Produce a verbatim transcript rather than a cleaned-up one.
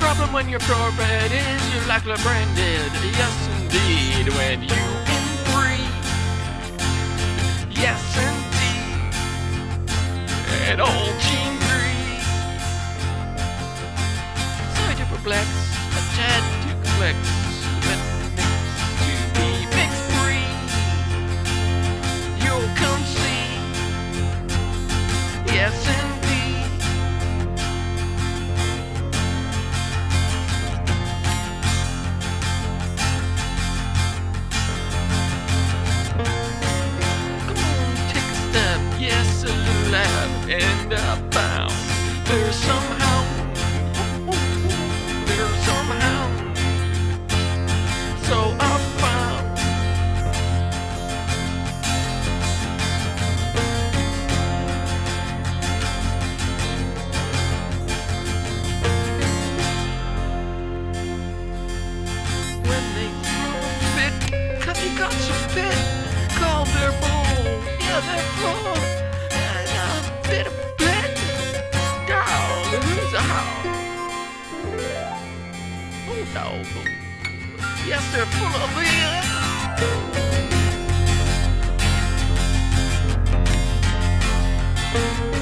problem when your thoroughbred is you're likely branded. Yes, indeed, when you can breathe. Yes, indeed, and old Gene Grease. Sorry to perplex, a tad too complex, but next to be mixed breed. You'll come see. Yes, indeed. Yes, a little lab and a bound. There's somehow, there's somehow, so I found. When they throw a fit, 'cause you got some fit, call their bull, yeah, they're full. Oh, yes, they're full of it.